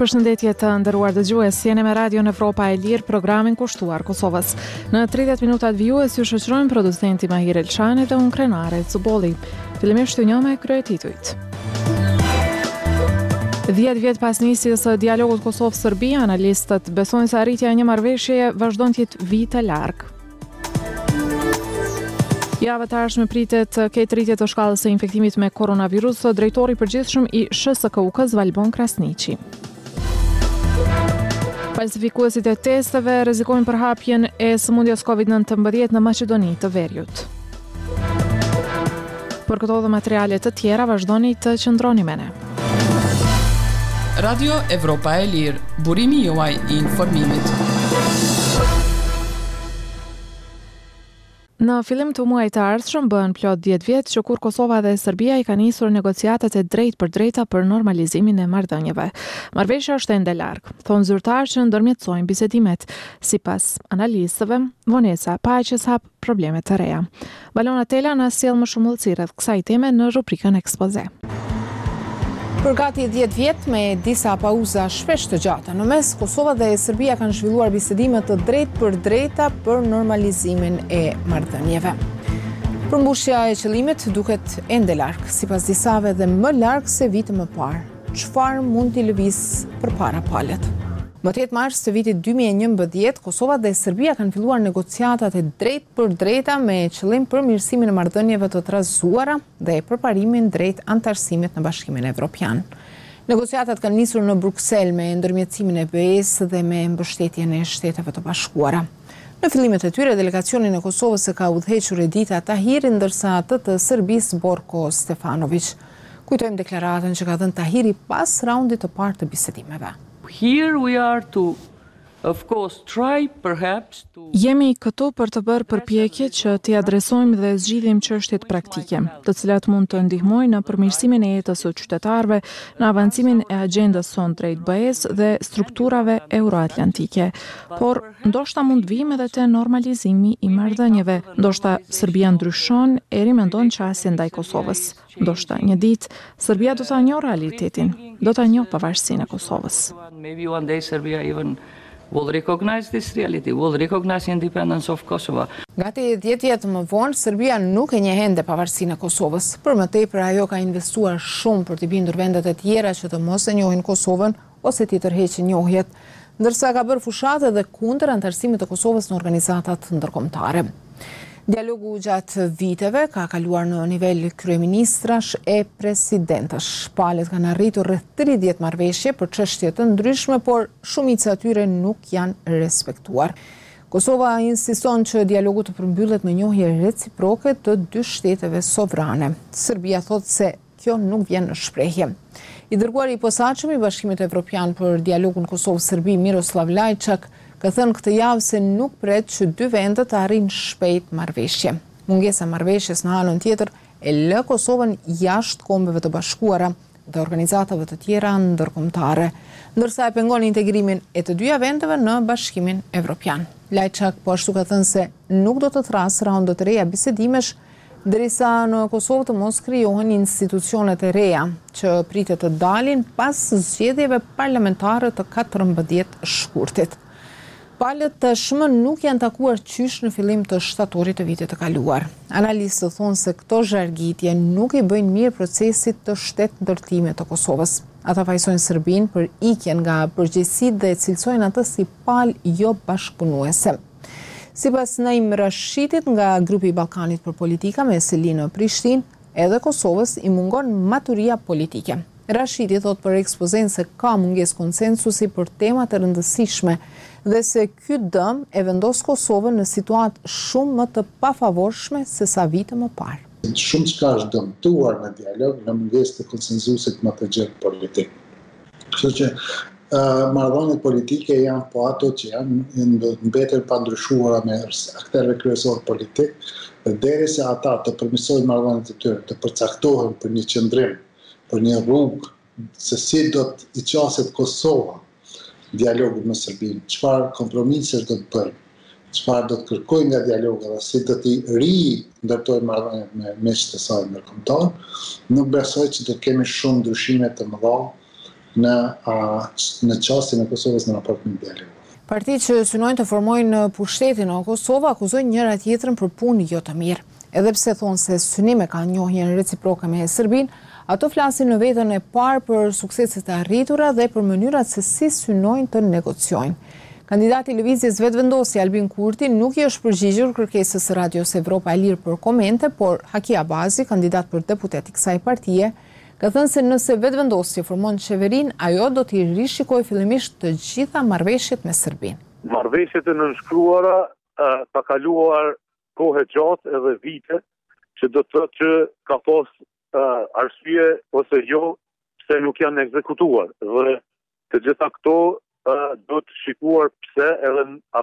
Përshëndetje të nderuar dëgjues, jeni me Radio Evropa e Lirë, programin kushtuar Kosovës. Në 30 minutat vijues ju shoqërojmë producenti Mahir Elçani dhe unë Krenare Cubolli. Fillimisht ju njoh me kryetitujt. 10 vjet pas nisjes së dialogut Kosovë-Serbia, analistët besojnë se arritja e një marrëveshjeje vazhdon të jetë vite larg. Java të ardhshme pritet ketë rritje të shkallës së infektimit me koronavirus, drejtori i përgjithshëm i SHSKUK-s Valbon Krasniqi. Falsifikuesit e testeve rrezikojnë përhapjen e sëmundjes COVID-19 në Maqedoni të Veriut. Për këto dhe materiale të tjera vazhdoni të qëndroni me ne. Radio Evropa e Lirë, burimi juaj i informimit. Në fillim të muajit të ardhshëm bën plot 10 vjet që kur Kosova dhe Serbia i kanë nisur negociatat e drejtë për drejta për normalizimin e marrëdhënieve. Marrëveshja është ende larg, thonë zyrtarë që ndërmjetësojnë bisedimet. Sipas analistëve, vonesa e paqes hap probleme të reja. Balona Tela na sjell më shumë ullësi rreth kësaj teme në rubrikën Ekspoze. Për gati 10 vjet me disa pauza shpesh të gjata në mes, Kosova dhe Serbia kanë zhvilluar bisedime të drejtë për drejta për normalizimin e marrëdhënieve. Përmbushja e qëllimit duket ende larg, sipas disave dhe më larg se vite më parë. Çfarë mund t'i lëviz përpara palët? Më 8 mars të vitit 2011, Kosova dhe Serbia kanë filluar negociatat e drejtë për drejta me qëllim për mirësimin e marrëdhënieve të trazuara dhe përparimin drejt antarësimit në Bashkimin Evropian. Negociatat kanë nisur në Bruksel me ndërmjetësimin e BE-s dhe me mbështetjen e Shteteve të Bashkuara. Në fillimet e tyre, delegacionin e Kosovës e ka udhëhequr Edita Tahiri, ndërsa atë të Serbisë Borko Stefanović. Kujtojmë deklaratën që ka dhënë Tahiri pas raundit të parë të bisedimeve. Here we are to, of course, try perhaps to... Jemi këtu për të bërë përpjekje që t'i adresojmë dhe zgjidhim çështjet praktike, të cilat mund të ndihmojnë në përmirësimin e jetës së qytetarëve, në avancimin e agjendës son drejt BE-s dhe strukturave euroatlantike. Por ndoshta mund vijmë edhe te normalizimi i marrëdhënieve. Ndoshta Serbia ndryshon e rimendon çastin ndaj Kosovës. Ndoshta një ditë Serbia do ta njohë realitetin, do ta njohë pavarësinë e Kosovës. Maybe one day Serbia even will recognize this reality, will recognize independence of Kosovo. Gati 10 vjet më vonë, Serbia nuk e njeh ende pavarësinë e Kosovës. Për më tepër, ajo ka investuar shumë për të bindur vendet e tjera që të mos e njohin Kosovën ose t'i tërheqë njohjet, ndërsa ka bërë fushatë edhe kundër antarësimit të Kosovës në organizatat ndërkombëtare. Dialogu gjatë viteve ka kaluar në nivel kryeministrash e presidentash. Palët kanë arritur rreth 30 marrëveshje për çështje të ndryshme, por shumica e tyre nuk janë respektuar. Kosova insiston që dialogu të përmbyllet me njohje reciproke të dy shteteve sovrane. Serbia thotë se kjo nuk vjen në shprehje. I dërguari i posaçëm i Bashkimit Evropian për dialogun Kosovë-Serbi, Miroslav Lajçak, ka thënë këtë javë se nuk pret që dy vendet të arrijnë shpejt marrëveshje. Mungesa marrëveshjes në anën tjetër e lë Kosovën jashtë Kombeve të Bashkuara dhe organizatave të tjera ndërkombëtare, ndërsa e pengon integrimin e të dyja vendeve në Bashkimin Evropian. Lajçak po ashtu ka thënë se nuk do të thrasë raunde të reja bisedimesh derisa në Kosovë të mos krijohen institucionet e reja që pritet të dalin pas zgjedhjeve parlamentare të 14 shkurtit. Palët tashmë nuk janë takuar qysh në fillim të shtatorit të vitit të kaluar. Analistët thonë se këto zhargitje nuk i bëjnë mirë procesit të shtetëndërtimit të Kosovës. Ata fajsojnë Serbinë për ikjen nga përgjegjësitë dhe cilësojnë atë si palë jo bashkëpunuese. Sipas Naim Rashitit nga Grupi i Ballkanit për Politika me Selinë në Prishtinë, edhe Kosovës i mungon maturia politike. Rashidi thot për ekspozen se ka mungesë konsensusi për temat e rëndësishme dhe se ky dëm e vendos Kosovën në situatë shumë më të pafavorshme se sa vite më parë. Shumë çka është dëmtuar në dialog në mungesë të konsensusit më të gjerë politik. Kështu që marrëdhëniet politike janë po ato që janë mbetur pa ndryshuara me aktorëve kryesor politik, dhe derisa ata të përmirësojnë marrëdhëniet e tyre, të përcaktohen për një qëndrim, për një rrugë se si do të i qaset Kosova dialogu me Serbinë, çfarë kompromisesh do të bëjë, çfarë do të kërkojë nga dialogu dhe si do të ndërtojë marrëdhëniet me miqtë e saj ndërkombëtar, nuk besoj që do kemi shumë ndryshime të mëdha në çastin e Kosovës në raport me dialog. Partitë që synojnë të formojnë pushtetin në Kosovë akuzojnë njëra tjetrën për punë jo të mirë. Edhe pse thonë se synime kanë njohjen reciproke me Serbinë, ato flasin në vetën e parë për sukseset e arritura dhe për mënyrat se si synojnë të negociojnë. Kandidati i Lëvizjes Vetëvendosje Albin Kurti nuk i është përgjigjur kërkesës së Radios Evropa e Lirë për komente, por Haki Abazi, kandidat për deputet i kësaj partie, ka thënë se nëse Vetëvendosje formon qeverinë, ajo do t'i rishikojë fillimisht të gjitha marrëveshjet me Serbinë. Marrëveshjet e nënshkruara ka kaluar kohë gjatë edhe vite, që do të thotë që ka pas arsye ose jo pse nuk janë ekzekutuar. Dhe të gjitha këto do të shikuar pse edhe a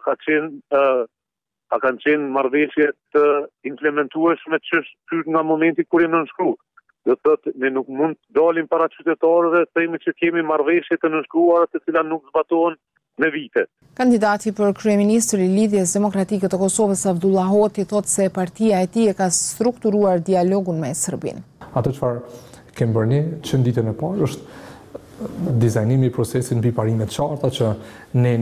kanë qenë marrëveshje të implementueshme nga momenti kur janë nënshkruar. Do të thotë ne nuk mund të dalim para qytetarëve të themi që kemi marrëveshje të nënshkruara të cilat nuk zbatohen me vite. Kandidati për kryeministër i Lidhjes Demokratike të Kosovës Abdullah Hoti thotë se partia e tij e ka strukturuar dialogun me Serbinë. Atë çfarë kemi bërë ne që në ditën e parë është dizajnimi i procesit mbi parimet të qarta që ne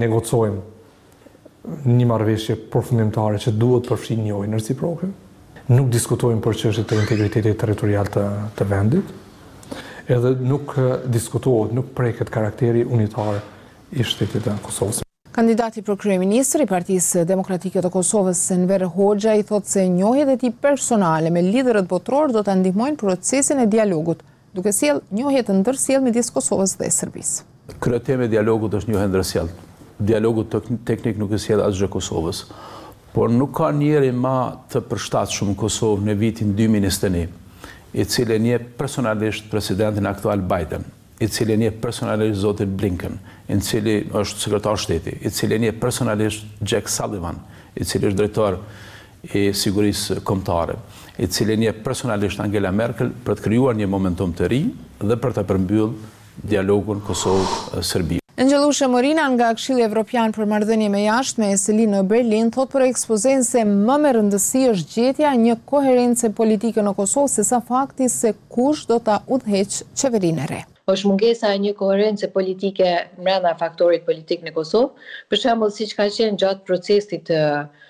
negocojmë një marrëveshje përfundimtare që duhet përfshi njohjen reciproke. Nuk diskutojmë për çështjet të integritetit territorial të vendit, edhe nuk diskutohet, nuk preket karakteri unitar i shtetit të Kosovës. Kandidati për kryeministër i Partisë Demokratike të Kosovës Enver Hoxha i thotë se njohjet e tij personale me liderët botror do ta ndihmojnë procesin e dialogut, duke sjellë njohje të ndërsjellë midis Kosovës dhe Serbisë. Kryetemi e dialogut është njohje ndërsjellë. Dialogu teknik nuk e sjell asgjë Kosovës. Por nuk ka njeri ma të përshtatshëm në Kosovë në vitin 2021, i cili nje personalisht presidentin aktual Biden, i cili nje personalisht zotin Blinken, i cili është sekretar shteti, i cili nje personalisht Jack Sullivan, i cili është drejtor i sigurisë kombëtare, i cili nje personalisht Angela Merkel për të krijuar një momentum të ri dhe për të përmbyllë dialogun Kosovë-Serbi. Angjelusha Morina nga Këshilli Evropian për marrëdhënie me jashtë me SLI në Berlin thot për ekspozen se më me rëndësi është gjetja një koherence politike në Kosovë sesa fakti se kush do ta udhëheq qeverinë e re. Është mungesa e një koherence politike brenda faktorit politik në Kosovë, për shembull siç ka qenë gjatë procesit të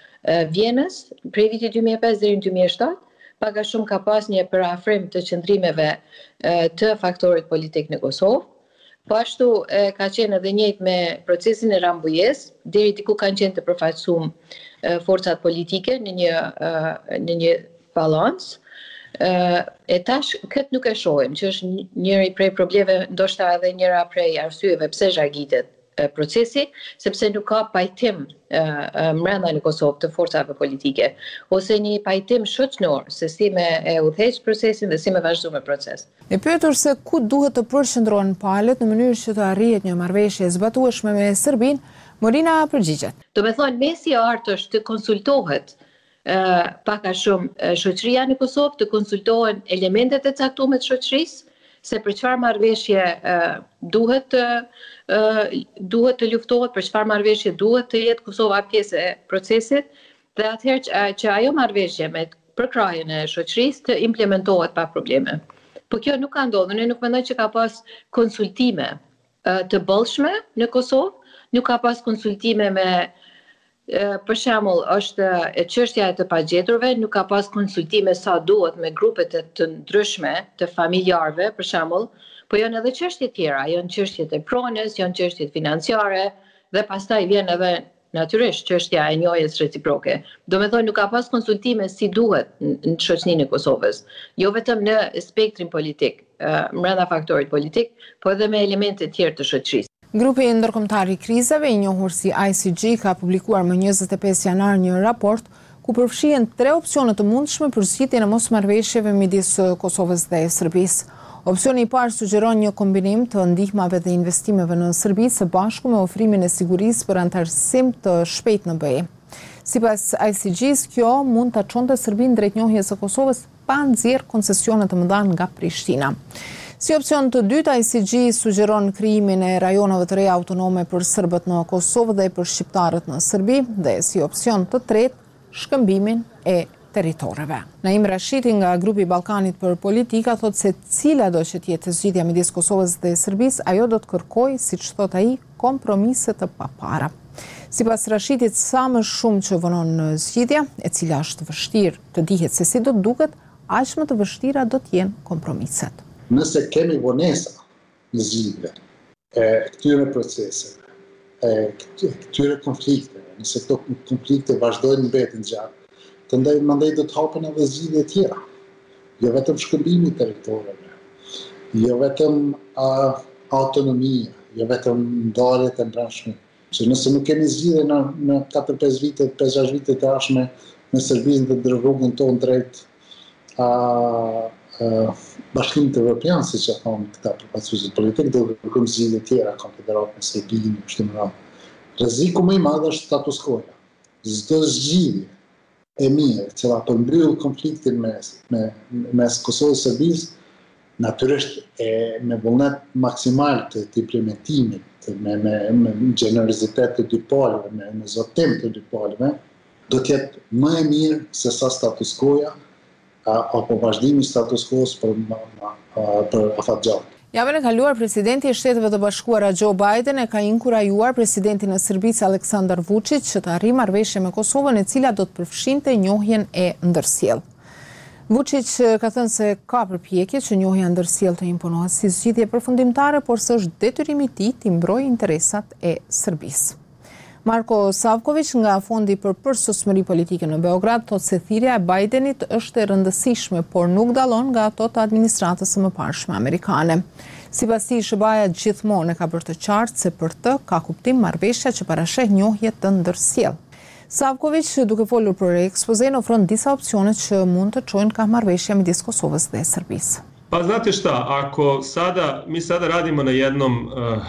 Vjenës prej vitit 2005 deri në 2007, pak a shumë ka pas një parafrim të qëndrimeve të faktorit politik në Kosovë. Po ashtu ka qenë edhe njëjtë me procesin e Rambujës, deri diku kanë qenë të përfaqësuar forcat politike në një balans. E tash këtë nuk e shohim, që është njëri prej problemeve, ndoshta edhe njëra prej arsyeve pse zhargitet procesi, sepse nuk ka pajtim brenda në Kosovë të forcave politike, ose një pajtim shoqëror se si me e udhëheq procesin dhe si me vazhdu me proces. E pyetur se ku duhet të përqendrohen palët në mënyrë që të arrihet një marrëveshje e zbatueshme me Serbinë, Morina përgjigjet. Do me thonë mesi i artë është të konsultohet pak a shumë shoqëria në Kosovë, të konsultohen elementet e caktuara të shoqërisë, se për çfarë marrëveshje duhet të luftohet, për çfarë marrëveshje duhet të jetë Kosova pjesë e procesit, dhe atëherë që ajo marrëveshje me përkrahjen e shoqërisë të implementohet pa probleme. Po kjo nuk ka ndodhur, ne nuk mendoj që ka pas konsultime të bollshme në Kosovë, nuk ka pas konsultime me për shembull, është çështja e të pagjeturve, nuk ka pas konsultime sa duhet me grupet të ndryshme të familjarëve, për shembull, po janë edhe çështje tjera, janë çështjet e pronës, janë çështjet financiare dhe pastaj vjen edhe natyrisht çështja e njohjes reciproke. Do me thonë nuk ka pas konsultime si duhet në shoqërinë e Kosovës, jo vetëm në spektrin politik, brenda faktorit politik, po edhe me elemente tjerë të shoqërisë. Grupi ndërkombëtar i krizave, i njohur si ICG, ka publikuar më 25 janar një raport ku përfshihen 3 opsione të mundshme për zgjidhjen e mosmarrëveshjeve midis Kosovës dhe Serbisë. Opsioni i parë sugjeron një kombinim të ndihmave dhe investimeve në Serbi së bashku me ofrimin e sigurisë për antarësim të shpejtë në BE. Sipas ICG-s, kjo mund ta çonte Serbinë drejt njohjes së Kosovës pa nxjerrë koncesione të mëdha nga Prishtina. Si opcion të dytë, ICG sugjeron krijimin e rajoneve të reja autonome për serbët në Kosovë dhe për shqiptarët në Serbi, dhe si opcion të tretë, shkëmbimin e territoreve. Naim Rashidi nga Grupi i Ballkanit për Politika thot se cila do që t'jetë zgjidhja midis Kosovës dhe Serbisë, ajo do të kërkojë, siç thot ai, kompromise të papara. Sipas Rashidit, sa më shumë që vonon në zgjidhja, e cila është vështirë të dihet se si do të duket, aq më të vështira do të jenë kompromiset. Nëse kemi vonesa në zgjidhje e këtyre proceseve, këtyre konflikteve, nëse këto konflikte vazhdojnë mbeten gjatë, mandej do të hapen edhe zgjidhje tjera. Jo vetëm shkëmbimi i territoreve, jo vetëm autonomia, jo vetëm ndarjet e brendshme. Që nëse nuk kemi zgjidhje në 4-5 vite, 5-6 vite të ardhshme në Serbinë dhe rrugën tonë drejt Bashkimit Evropian, siç e thonë këta përfaqësuesit politikë, do të kërkojmë zgjidhje tjera, Konfederatën e Serbinë, kështu me radhë. Rreziku më i madh është status quo. Çdo zgjidhje e mirë, që përmbyll konfliktin mes Kosovës dhe Serbisë, natyrisht me vullnet maksimal të implementimit, me gjenerizitet të dy palëve, me zotim të dy palëve, do t'jetë më e mirë se sa status quo-ja, apo vazhdimi status quo-s për afatgjatë. Javën e kaluar, presidenti i Shteteve të Bashkuara Joe Biden e ka inkurajuar presidentin e Serbisë Aleksandar Vučić që të arrijë marrëveshje me Kosovën, e cila do të përfshinte njohjen e ndërsjellë. Vučić ka thënë se ka përpjekje që njohja ndërsjellë të imponohet si zgjidhje përfundimtare, por se është detyrimi i tij të mbrojë interesat e Serbisë. Marko Savković nga Fondi për Përsosmëri Politike në Beograd thotë se thirrja e Bidenit është e rëndësishme, por nuk dallon nga ato të administratës së mëparshme amerikane. Sipas tij, SBA-ja gjithmonë ka bërë të qartë se për të ka kuptim marrëveshja që parasheh njohje të ndërsjellë. Savković, duke folur për ekspozen, ofron disa opcione që mund të çojnë ka marrëveshja midis Kosovës dhe Serbisë. Pa znate šta, ako mi sada radimo na jednom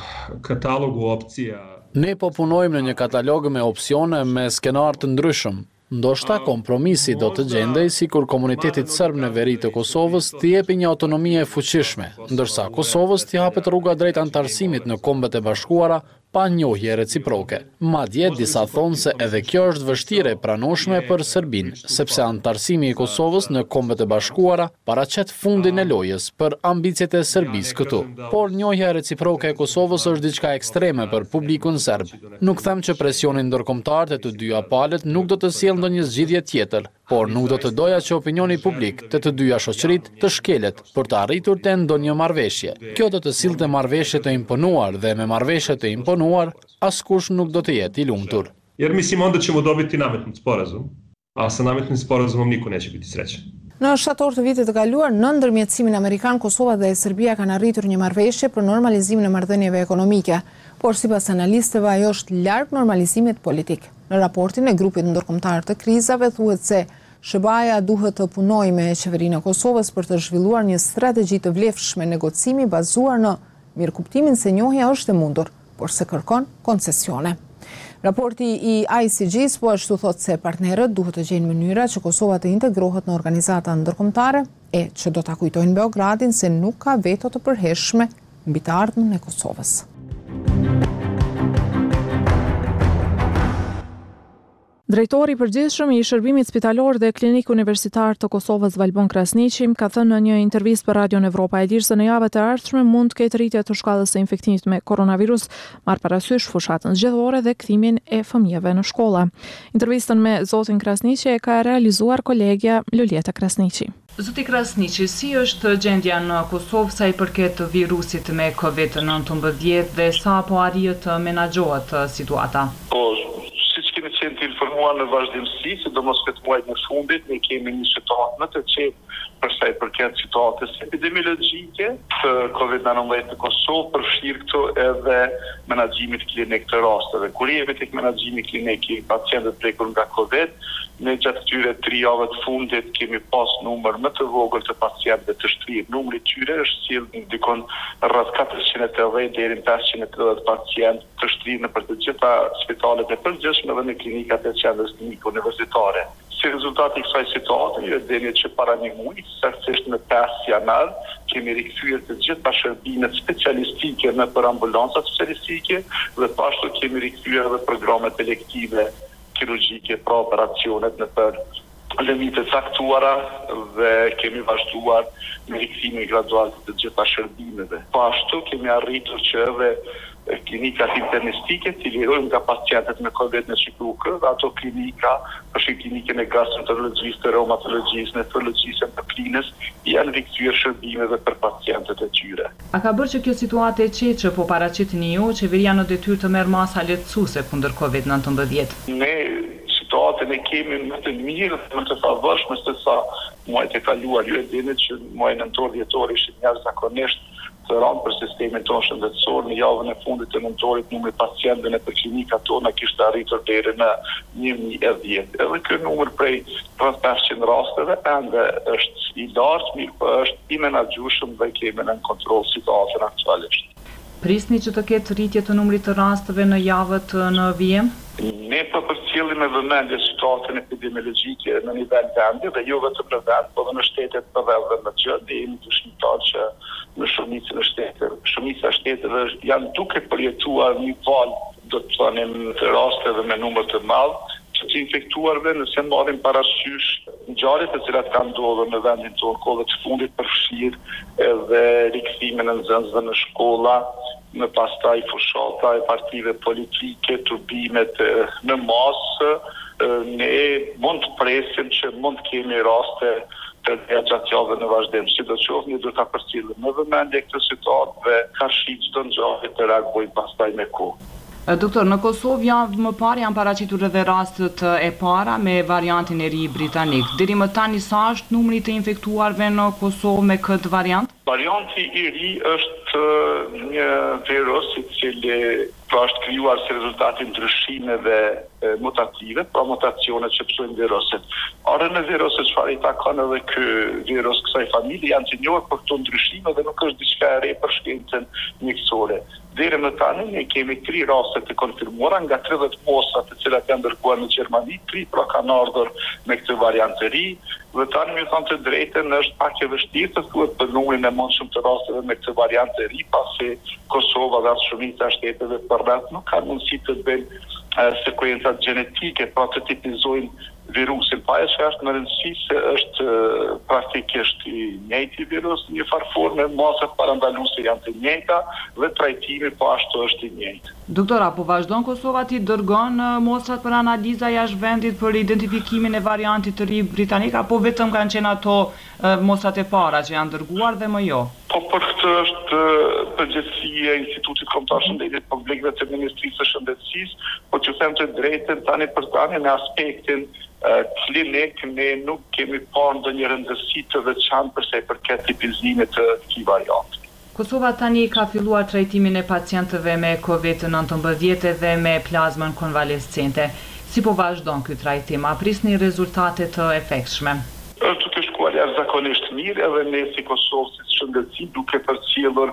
katalogu opcija. Ne po punojmë në një katalog me opsione me skenar të ndryshëm. Ndoshta kompromisi do të gjendej sikur komunitetit serb në veri të Kosovës t'i jepi një autonomi e fuqishme, ndërsa Kosovës t'i hapet rruga drejt antarësimit në Kombet e Bashkuara pa njohje reciproke. Madje disa thonë se edhe kjo është vështirë e pranueshme për Serbinë, sepse antarësimi i Kosovës në Kombet e Bashkuara paraqet fundin e lojës për ambicjet e Serbisë këtu. Por njohja reciproke e Kosovës është diçka ekstreme për publikun serb. Nuk them që presioni ndërkombëtar të dyja palët nuk do të sjellë ndonjë zgjidhje tjetër, por nuk do të doja që opinioni publik të dyja shoqërit të shkelet për të arritur të ndonjë marrëveshje. Kjo do të sillte marrëveshje të imponuar dhe me marrëveshje të imponuar askush nuk do të jetë i lumtur. Jer mislim onda ćemo dobiti nametnut sporazum, a sa nametnim sporazumom niko neće biti srećan. Në shtator të vitit të kaluar, në ndërmjetësimin amerikan, Kosova dhe Serbia kanë arritur një marrëveshje për normalizimin e marrëdhënieve ekonomike, por sipas analistëve ajo është larg normalizimit politik. Në raportin e grupit ndërkombëtar të krizave thuhet se SBA-ja duhet të punojë me qeverinë e Kosovës për të zhvilluar një strategji të vlefshme negocimi bazuar në mirëkuptimin se njohja është e mundur, por se kërkon koncesione. Raporti i ICG-s po ashtu thotë se partnerët duhet të gjejnë mënyra që Kosova të integrohet në organizata ndërkombëtare e që do ta kujtojnë Beogradin se nuk ka veto të përhershme mbi të ardhmen e Kosovës. Drejtori i përgjithshëm i Shërbimit Spitalor dhe Klinik Universitar të Kosovës Valbon Krasniqi ka thënë në një intervistë për Radion Evropa e Lirë se në javët e ardhshme mund të ketë rritje të shkallës së infektimit me koronavirus, marrë parasysh fushatën zgjedhore dhe kthimin e fëmijëve në shkolla. Intervistën me zotin Krasniqi e ka realizuar kolegja Luleta Krasniqi. Zoti Krasniqi, si është gjendja në Kosovë sa i përket virusit me COVID-19 dhe sa po arrihet të menaxhohet situata? Kemi qenë të informuar në vazhdimsi, sidomos këtë muaj në fundit, ne kemi një situatë më të qetë për sa i përket situatës epidemiologjike të COVID-19 në Kosovë, përfshirë këto edhe menaxhimit klinik të rasteve. Kur jemi tek menaxhimi klinik i pacientëve prekur nga COVID, ne gjatë këtyre 3 javëve të fundit kemi pas numër më të vogël të pacientëve të shtrirë. Numri i tyre është sjellë dikon rreth 480 deri në 580 pacientë të shtrirë në për të gjitha spitalet e përgjithshme dhe në klinikat e qendrës klinike universitare. Si rezultat i kësaj situate, ju e dini që para një muaji, saktësisht në 5 janar, kemi rikthyer të gjitha shërbimet specialistike në për ambulanca specialistike dhe pashtu kemi rikthyer edhe programet elektive kirurgjike pra operacionet në për limite caktuara dhe kemi vazhduar me rikthimin gradual të gjitha shërbimeve. Po ashtu kemi arritur që edhe klinikat internistike të lirojnë nga pacientët me COVID në Shqipëri dhe ato klinika, përshë klinikën e gastroenterologjisë, të reumatologjisë, nefrologjisë, endokrinës, janë rikthyer shërbimeve për pacientët e tyre. A ka bërë që kjo situatë e qetë që po paraqitni ju, qeveria në detyrë të merr masa lehtësuese kundër COVID-19? Ne situatën e kemi më të mirë, më të favorshme se sa muajt e kaluar. Ju e dini që muaji nëntor dhjetor ishin jashtëzakonisht të rëndë për sistemin tonë shëndetësor. Në javën e fundit të nëntorit numri pacientëve në klinikat tona kishte arritur deri në 1010. Edhe ky numër prej 500 rasteve ende është i lartë, mirë po është i menaxhueshëm dhe kemi në kontroll situatën aktualisht. Prisni që të ketë rritje të numrit të rasteve në javët në vijim? Ne po përcjellim me vëmendje situatën epidemiologjike në nivel vendi dhe jo vetëm në vend, por edhe në shtetet përreth në gjë, dhe jemi dëshmitar që në shumica shteteve janë duke përjetuar një val, do të thonim, të rasteve me numër të madh që të infektuarve, nëse marrim parasysh ngjarjet të cilat kanë ndodhur në vendin tonë kohët të fundit, përfshirë edhe rikthimin e nxënësve në shkolla, në pastaj fushata e partive politike, turbimet në masë, ne mund të presim që mund të kemi raste të gjatë javëve në vazhdim. Sidoqoftë ne do ta përcjellim me vëmendje këtë situatë dhe kashi çdo ngjarje të reagojmë pastaj me kohë. Doktor, në Kosovë më parë janë paraqitur edhe rastet e para me variantin e ri britanik. Deri më tani sa është numri të infektuarve në Kosovë me këtë variant? Varianti i ri është një virus i cili është krijuar si rezultati ndryshimeve mutative, pra mutacione që psojnë viruset. Orën e viruset çfarë i takon edhe ky virus kësaj familje janë të njohur për këto ndryshime dhe nuk është diçka e re për shkencën mjekësore. Deri më tani ne kemi 3 raste të konfirmuara nga 30 mostra të cilat janë dërguar në Gjermani, 3 pra kanë ardhur me këtë variant të ri. Dhe tani më thënë të drejtën është pak e vështirë të thuhet për numrin e mundshëm të rasteve me këtë variant të ri, pasi Kosova dhe shumica e shteteve përreth nuk kanë mundësi të bëjnë sekuencat gjenetike, pra të tipizojnë virusin. Pa e që është në rëndësi se është praktikisht i njëjti virus, një farforme, masat parandaluese janë të njëjta dhe trajtimi po ashtu është i njëjtë. Doktora, po vazhdon Kosova ti dërgon mostrat për analiza jashtë vendit për identifikimin e variantit të ri britanik, apo vetëm kanë qenë ato mostrat e para që janë dërguar dhe më jo? Po për këtë është përgjegjësia e Institutit Kombëtar Shëndetit Publik dhe të Ministrisë së Shëndetësisë, po që them të drejtën tani për tani në aspektin klinik ne nuk kemi parë ndonjë rëndësi të veçantë për sa i përket tipizimit të këtij varianti. Kosova tani ka filluar trajtimin e pacientëve me COVID-19 dhe me plazmën konvalescente. Si po vazhdon ky trajtim? A prisni rezultate të efektshme? Është duke shkuar jashtëzakonisht mirë edhe ne si Kosovë si shëndetësi duke përcjellur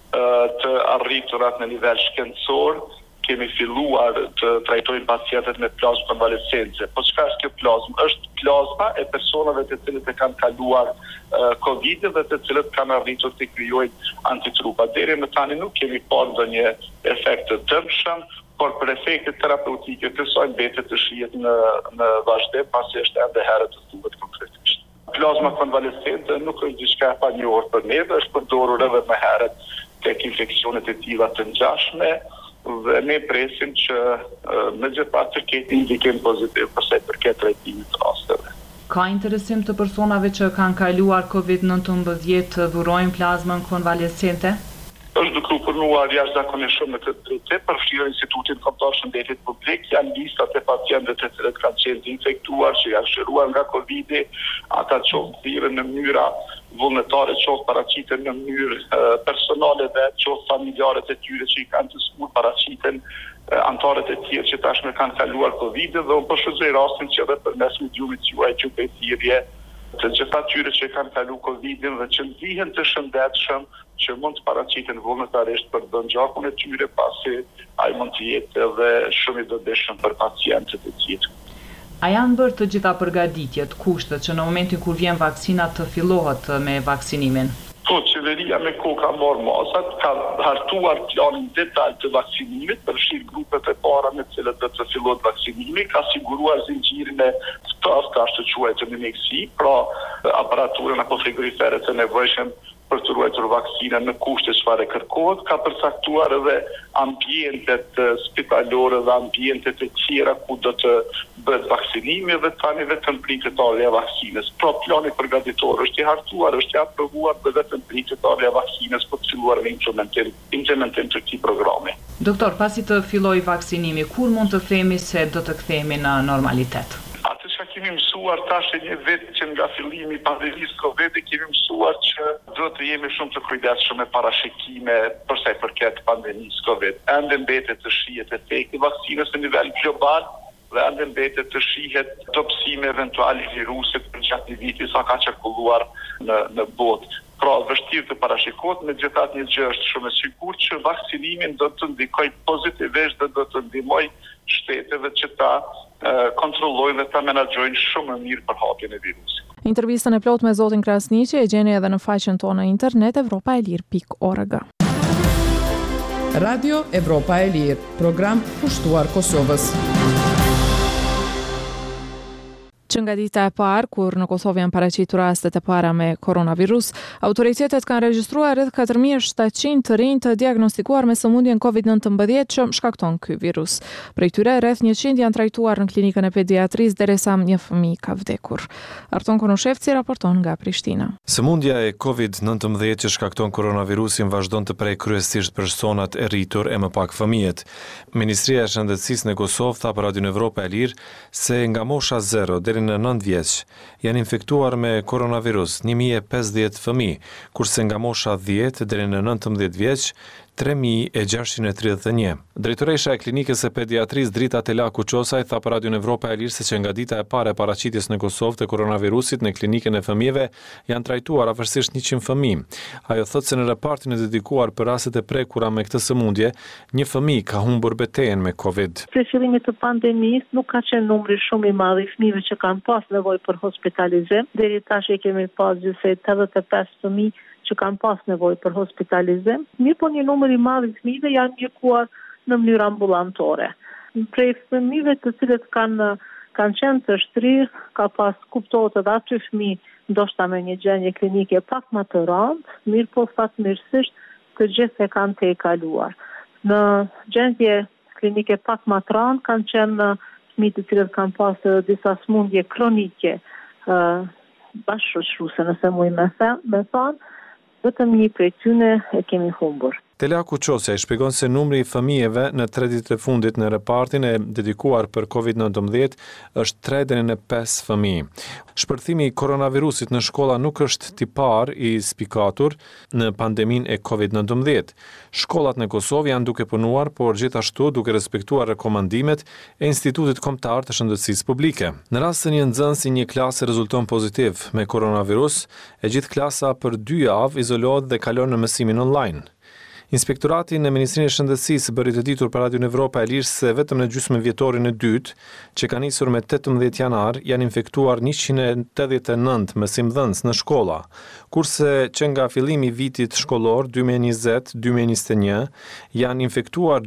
të arriturat në nivel shkencor, kemi filluar të trajtojmë pacientët me plazmë konvalescente. Po çka është kjo plazmë? Është plazma e personave të cilët e kanë kaluar COVID dhe të cilët kanë arritur të krijojnë antitrupa. Deri më tani nuk kemi parë ndonjë efekt të dëmshëm, por për efektet terapeutike të saj mbetet të shihet në vazhdim, pasi është ende herët të thuhet konkretisht. Plazma konvalescente nuk është diçka e panjohur për ne, është përdorur edhe më herët tek infeksionet e tilla të ngjashme, dhe ne presim që megjithatë të ketë indikim pozitiv për sa i përket trajtimit të rasteve. Ka interesim të personave që kanë kaluar COVID-19 dhurojnë plazmën konvalescente? Është duke u punuar jashtëzakonisht shumë në këtë drejtim, përfshirë Institutin Kombëtar Shëndetit Publik, janë listat e pacientëve të cilët kanë qenë të infektuar, që janë shëruar nga COVID-i, ata qoftë thirrën në mënyra vullnetare, qoftë paraqiten në mënyrë personale dhe qoftë familjarët e tyre që i kanë të smur paraqiten antarët e tjerë që tashmë kanë kaluar COVID-i dhe unë po shfrytëzoj rastin që edhe përmes mediumit juaj që bëj thirrje të gjitha atyre që kanë kaluar COVID-in dhe që ndihen të shëndetshëm, që mund të paraqiten vullnetarisht për dëngjakun e tyre, pasi ai mund të jetë edhe shumë i dobishëm për pacientët e tjerë. A janë bërë të gjitha përgatitjet, kushtet që në momentin kur vjen vaksina të fillohet me vaksinimin? Qeveria me kohë ka marrë masat, ka hartuar planin detaj të vaksinimit, përfshirë grupet e para me cilët do të fillohet vaksinimi, ka siguruar zinxhirin e ftaftë, ashtu quajtur në mjekësi, pra aparaturën apo frigoriferet e nevojshëm për të ruajtur vaksinën në kushte çfarë kërkohet, ka përcaktuar edhe ambientet spitalore dhe ambientet e tjera ku do të bëhet vaksinimi dhe tani vetëm pritëtarja e vaksinës. Pra plani përgatitor është i hartuar, është i aprovuar dhe vetëm pritëtarja e vaksinës për të filluar me implementim të këtij programi. Doktor, pasi të fillojë vaksinimi, kur mund të themi se do të kthehemi në normalitet? Atë që kemi mësuar tash e një vit që nga fillimi pandemisë Covid kemi mësuar që do të jemi shumë të kujdesshëm me parashikime për sa i përket pandemisë Covid. Ende mbetet të shihet efekti i vaksinës në nivel global dhe ende mbetet të shihet dobësime eventuale i virusit për gjatë një viti sa ka qarkulluar në botë. Pra, vështirë të parashikohet, megjithatë një gjë është shumë e sigurt që vaksinimi do të ndikojë pozitivisht dhe do të ndihmojë shteteve që ta kontrollojnë dhe ta menaxhojnë shumë më mirë përhapjen e virusit. Intervistën e plot me zotin Krasniqi e gjeni edhe në faqen tonë internet evropaelir.org. Radio Evropa e Lirë, program pushtuar Kosovës. Që nga dita e parë, kur në Kosovë janë paraqitur rastet e para me koronavirus, autoritetet kanë regjistruar rreth 4700 të rinj të diagnostikuar me sëmundjen COVID-19 që shkakton ky virus. Prej tyre rreth 100 janë trajtuar në klinikën e pediatrisë derisa një fëmijë ka vdekur. Arton Konoshevci raporton nga Prishtina. Sëmundja e COVID-19 që shkakton koronavirusin vazhdon të prej kryesisht personat e rritur e më pak fëmijët. Ministria e Shëndetësisë në Kosovë tha për Radion Evropa e Lirë se nga mosha 0 deri në 9 vjeç janë infektuar me koronavirus 1050 fëmijë, kurse nga mosha 10 deri në 19 vjeç 3631. Drejtoresha e klinikës së pediatrisë Drita Telaku Qosaj tha për Radion Evropa e Lirë se që nga dita e parë e paraqitjes në Kosovë të koronavirusit në klinikën e fëmijëve janë trajtuar afërsisht 100 fëmijë. Ajo thotë se në repartin e dedikuar për rastet e prekura me këtë sëmundje, një fëmijë ka humbur betejën me Covid. Prej fillimit të pandemisë nuk ka qenë numri shumë i madh i fëmijëve që kanë pas nevojë për hospitalizim. Deri tash e kemi pas gjithsej 85 fëmijë që kanë pas nevojë për hospitalizim. Mirë po një numër i madh i fëmijëve janë ndjekuar në mënyrë ambulantore. Prej fëmijëve të cilët kanë qenë të shtrirë, ka pas kuptohet edhe aty fëmijë ndoshta me një gjendje klinike pak më të rëndë, mirë po fatmirësisht të gjithë e kanë tejkaluar. Në gjendje klinike pak më të rëndë kanë qenë fëmijë të cilët kanë pas disa sëmundje kronike bashkëshoqëruese, nëse muj me thonë, vetëm një prej tyre e kemi humbur. Telaku Qosja i shpjegon se numri i fëmijëve në 3 ditët e fundit në repartin e dedikuar për COVID-19 është 3 deri në 5 fëmijë. Shpërthimi i koronavirusit në shkolla nuk është tipar i spikatur në pandeminë e COVID-19. Shkollat në Kosovë janë duke punuar, por gjithashtu duke respektuar rekomandimet e Institutit Kombëtar të Shëndetësisë Publike. Në rast se një nxënës i një klase rezulton pozitiv me koronavirus, e gjithë klasa për 2 javë izolohet dhe kalon në mësimin online. Inspektorati në Ministrinë e Shëndetësisë bëri të ditur për Radion Evropa e Lirë se vetëm në gjysmë vjetorin e dytë, që ka nisur me 18 janar, janë infektuar 189 mësimdhënës në shkolla, kurse që nga fillimi i vitit shkollor 2020-2021 janë infektuar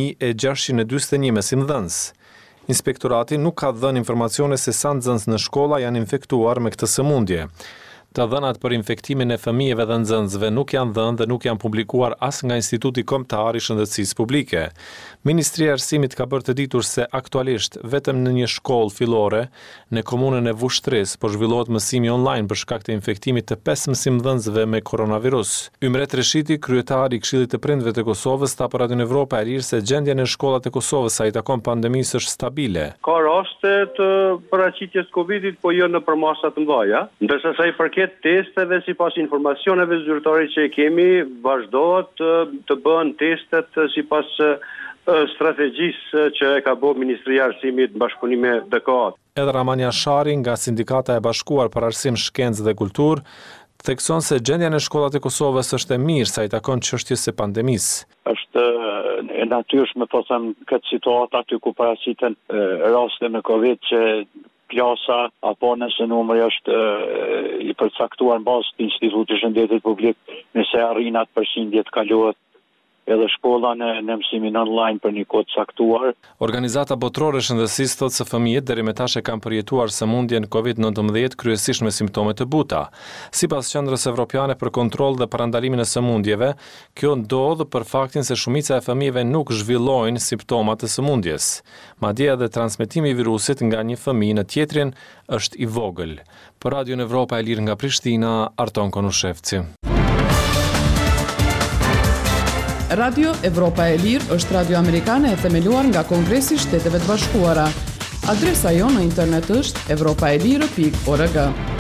2641 mësimdhënës. Inspektorati nuk ka dhënë informacione se sa nxënës në shkolla janë infektuar me këtë sëmundje. Të dhënat për infektimin e fëmijëve dhe nxënësve nuk janë dhënë dhe nuk janë publikuar as nga Instituti Kombëtar i Shëndetësisë Publike. Ministria e Arsimit ka bërë të ditur se aktualisht vetëm në një shkollë fillore në komunën e Vushtrisë po zhvillohet mësimi online për shkak të infektimit të 5 mësimdhënësve me koronavirus. Ymret Reshiti, kryetari i Këshillit të Prindërve të Kosovës, tha për Radion Evropa e Lirë se gjendja në shkollat e Kosovës sa i takon pandemisë është stabile. Ka raste të paraqitjes Covidit, po jo në përmasa të mëdha, ndërsa sa i përket testeve, sipas informacioneve zyrtare që kemi, vazhdohet të bëhen testet sipas strategjisë që e ka bërë Ministria e Arsimit në bashkëpunim me BK-t. Edhe Ramania Shari nga Sindikata e Bashkuar për Arsim, Shkencë dhe Kulturë thekson se gjendja në shkollat e Kosovës është e mirë sa i takon çështjes së pandemisë. Është e natyrshme po them këtë situatë aty ku paraqiten raste me Covid që klasa apo nëse numri është i përcaktuar në bazë të Institutit të Shëndetit Publik, nëse arrin atë përqindje të kalohet edhe shkolla në mësimin online për një kohë të caktuar. Organizata Botërore e Shëndetësisë thotë se fëmijët deri më tash e kanë përjetuar sëmundjen COVID-19 kryesisht me simptome të buta. Sipas Qendrës Evropiane për Kontroll dhe Parandalimin e Sëmundjeve, kjo ndodh për faktin se shumica e fëmijëve nuk zhvillojnë simptomat e sëmundjes. Madje edhe transmetimi i virusit nga një fëmijë në tjetrin është i vogël. Për Radio Evropa e Lirë nga Prishtina, Arton Konushevci. Radio Evropa e Lirë është radio amerikane e themeluar nga Kongresi i Shteteve të Bashkuara. Adresa jonë në internet është evropaelire.org.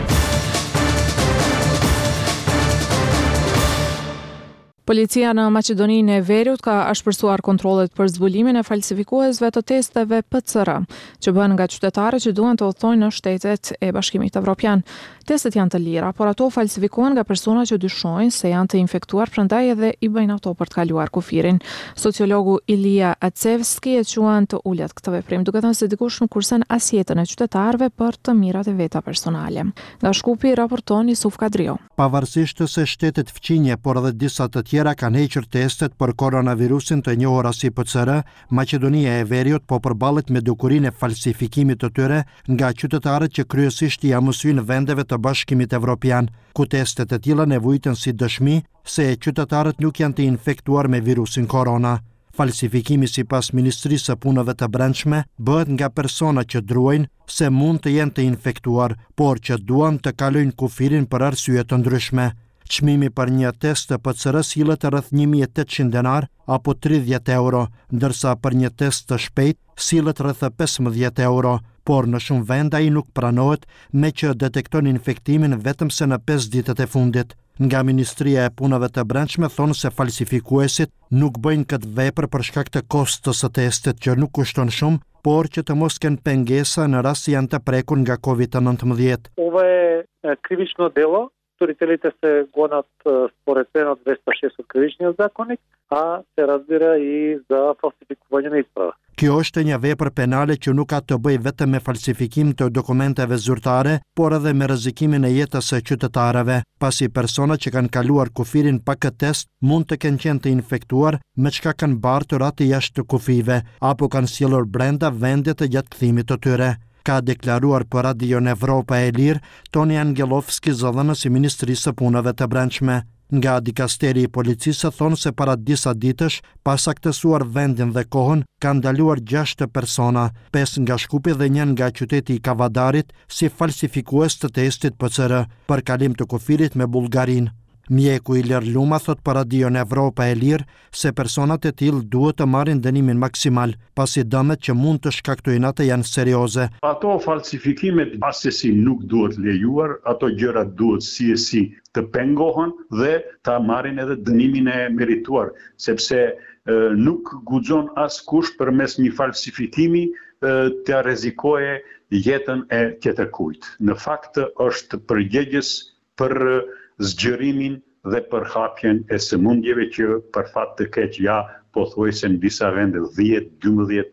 Policia në Maqedoninë e Veriut ka ashpërsuar kontrollet për zbulimin e falsifikuesve të testeve PCR, që bën nga qytetarët që duan të udhtojnë në shtetet e Bashkimit Evropian. Testet janë të lira, por ato falsifikohen nga persona që dyshojnë se janë të infektuar, prandaj edhe i bëjnë ato për të kaluar kufirin. Sociologu Ilia Acevski e quan të ulët këtë veprim, duke thënë se dikush nuk kursen as jetën e qytetarëve për të mirat e veta personale. Nga Shkupi raporton Yusuf Kadrio. Pavarësisht se shtetet fqinje, por edhe disa të tjera kanë hequr testet për koronavirusin të njohura si PCR, Maqedonia e Veriut po përballet me dukurinë e falsifikimit të tyre nga qytetarët që kryesisht janë mësuar vendeve të Bashkimit Evropian, ku testet e tilla nevojiten si dëshmi se qytetarët nuk janë të infektuar me virusin korona. Falsifikimi sipas Ministrisë së Punëve të Brendshme bëhet nga persona që druajnë se mund të jenë të infektuar, por që duan të kalojnë kufirin për arsye të ndryshme. Çmimi për një test të PCR sillet rreth 1.800 denar apo 30 euro, ndërsa për një test të shpejt sillet rreth 15 euro, por në shumë vende ai nuk pranohet me që detekton infektimin vetëm se në 5 ditët e fundit. Nga Ministria e Punëve të Brendshme thonë se falsifikuesit nuk bëjnë këtë vepër për shkak të kostës së testit që nuk kushton shumë, por që të mos kenë pengesa në rast se janë të prekur nga COVID-19. Ovo je krivično delo. Строителите се гонат според членот 206 од Кривичниот законник, а се разбира и за фалсификување на исправа. Kjo është një vepër penale që nuk ka të bëjë vetëm me falsifikim të dokumenteve zyrtare, por edhe me rrezikimin e jetës së qytetarëve, pasi persona që kanë kaluar kufirin pa këtë test mund të kenë qenë të infektuar me çka kanë bartur atë jashtë të kufive, apo kanë sjellur brenda vendit të gjatë kthimit të tyre. Ka deklaruar për Radio Evropa e Lirë Toni Angelovski, zëdhënës i Ministrisë së Punëve të Brendshme. Nga dikasteri i policisë thonë se para disa ditësh, pas saktësuar vendin dhe kohën, kanë ndaluar 6 persona, 5 nga Shkupi dhe 1 nga qyteti i Kavadarit, si falsifikues të testit PCR për kalim të kufirit me Bullgarinë. Mjeku Ilir Luma thot për Radio Evropa e Lirë se personat e tillë duhet të marrin dënimin maksimal, pasi dëmet që mund të shkaktojnë atë janë serioze. Ato falsifikimet asesi nuk duhet lejuar, ato gjërat duhet si të pengohen dhe ta marrin edhe dënimin e merituar, sepse nuk guxon askush përmes një falsifikimi të rrezikoje jetën e tjetërkujt. Në fakt është përgjegjës për zgjerimin dhe për hapjen e sëmundjeve që për fat të keq pothuajse në disa vende 10, 12,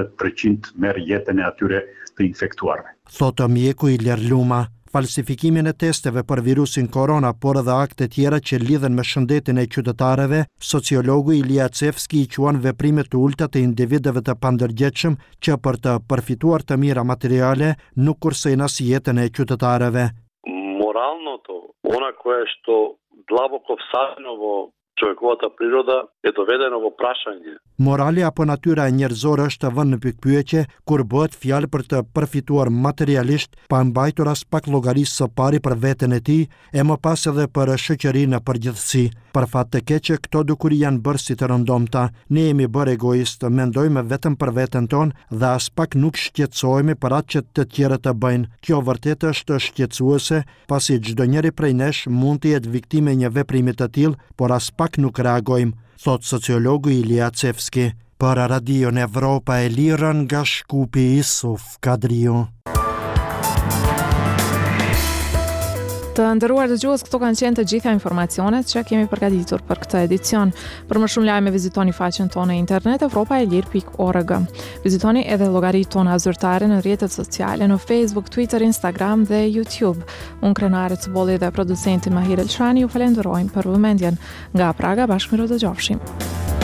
15% merr jetën e atyre të infektuarve. Thotë mjeku Ilir Luma. Falsifikimin e testeve për virusin korona, por edhe akte tjera që lidhen me shëndetin e qytetarëve, sociologu Ilia Acevski i quan veprime të ulta të individëve të pandërgjegjshëm që për të përfituar të mira materiale nuk kursejnë as jetën e qytetarëve. Моралното, она кое што длабоко всадено во човековата природа е доведено во прашање. Morali apo natyra e njerëzore është vënë në pikpyetje kur bëhet fjalë për të përfituar materialisht pa mbajtur as pak llogarisë së pari për veten e tij e më pas edhe për shoqërinë në përgjithësi. Për fat të keq që këto dukuri janë bërë si të rëndomta, ne jemi bërë egoistë, mendojmë vetëm për veten tonë dhe as pak nuk shqetësohemi për atë që të tjerët të bëjnë. Kjo vërtet është shqetësuese, pasi çdo njeri prej nesh mund të jetë viktime një veprimi të tillë, por as pak nuk reagojmë, thot sociologu Ilia Acevski. Për Radio Evropa e Lirë nga Shkupi, Yusuf Kadrio. Të nderuar dëgjues, këto kanë qenë të gjitha informacionet që kemi përgatitur për këtë edicion. Për më shumë lajme vizitoni faqen tonë në internet evropaelir.org. Vizitoni edhe llogaritë tona zyrtare në rrjetet sociale në Facebook, Twitter, Instagram dhe YouTube. Unë krenare të bolli dhe producenti Mahir Elshani ju falenderojmë për vëmendjen. Nga Praga, bashkë me dëgjofshim.